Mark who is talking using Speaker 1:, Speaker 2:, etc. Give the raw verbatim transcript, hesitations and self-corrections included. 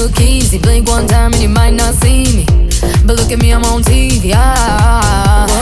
Speaker 1: look easy. Blink one time and you might not see me, but look at me, I'm on T V. Ah,